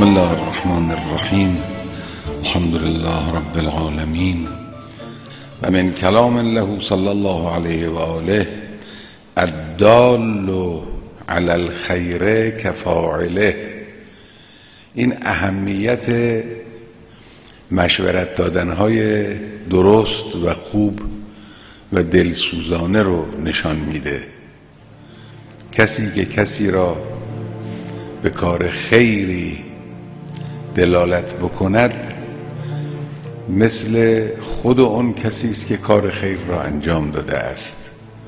بسم الله الرحمن الرحیم. الحمد لله رب العالمین و من کلام له صلی الله علیه و آله الدال علی الخیر کفاعله. این اهمیت مشورت دادنهای درست و خوب و دلسوزانه رو نشان میده. کسی که کسی را به کار خیری دلالت بکند مثل خود اون کسی است که کار خیر را انجام داده است.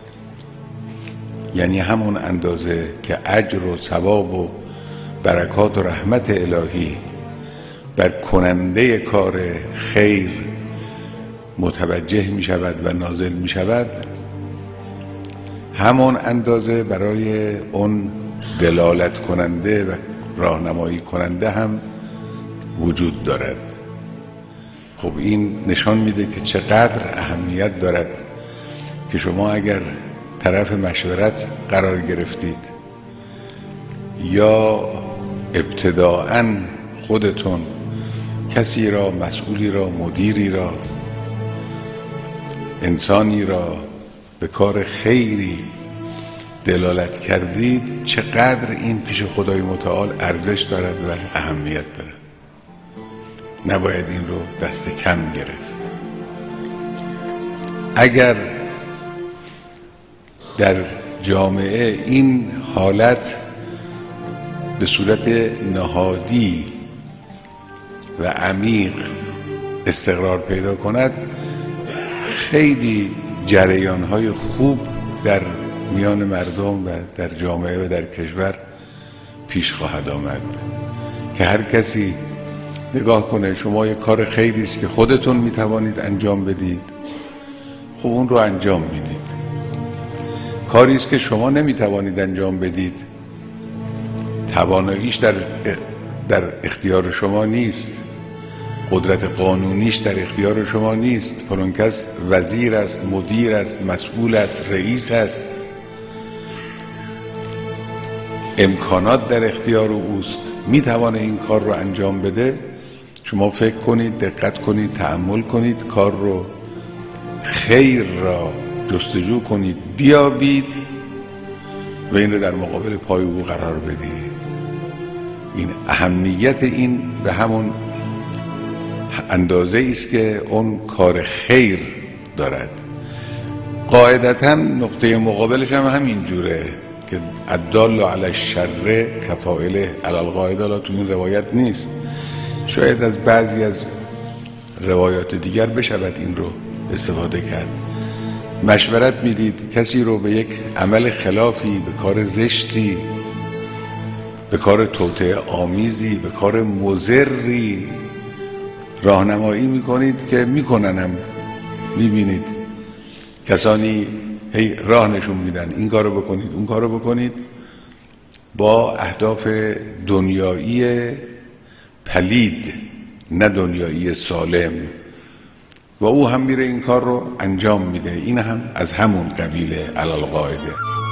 یعنی همون اندازه که اجر و ثواب و برکات و رحمت الهی بر کننده کار خیر متوجه می شود و نازل می شود، همون اندازه برای اون دلالت کننده و راهنمایی کننده هم وجود دارد. خب این نشان میده که چقدر اهمیت دارد که شما اگر طرف مشورت قرار گرفتید یا ابتداءً خودتون کسی را، مسئولی را، مدیری را، انسانی را به کار خیری دلالت کردید، چقدر این پیش خدای متعال ارزش دارد و اهمیت دارد. نباید این رو دست کم گرفت. اگر در جامعه این حالت به صورت نهادی و عمیق استقرار پیدا کند، خیلی جریان‌های خوب در میان مردم و در جامعه و در کشور پیش خواهد آمد که هر کسی نگاه کنه شما یک کار خیری است که خودتون میتوانید انجام بدید، خب اون رو انجام میدید. کاری است که شما نمیتوانید انجام بدید، تواناییش در اختیار شما نیست، قدرت قانونیش در اختیار شما نیست، فلان کس وزیر است، مدیر است، مسئول است، رئیس است، امکانات در اختیار اوست، میتوانه این کار رو انجام بده. شما فکر کنید، دقت کنید، تأمل کنید، کار رو، خیر را جستجو کنید، بیابید و این رو در مقابل پای او قرار بدید. این اهمیت این به همون اندازه است که اون کار خیر دارد. قاعدتاً نقطه مقابلش هم همین جوره که الدال علی الشر کفاعله. علی القاعده تو این روایت نیست، شاید از بعضی از روایات دیگر بشود این رو استفاده کرد. مشورت میدید کسی رو به یک عمل خلافی، به کار زشتی، به کار توطئه آمیزی، به کار مضری راهنمایی میکنید که میکننم. میبینید کسانی هی راه نشون میدن این کارو بکنید، اون کارو بکنید، با اهداف دنیایی پلید، نه دنیایی سالم، و او هم میره این کار رو انجام میده. این هم از همون قبیله علی القاعده.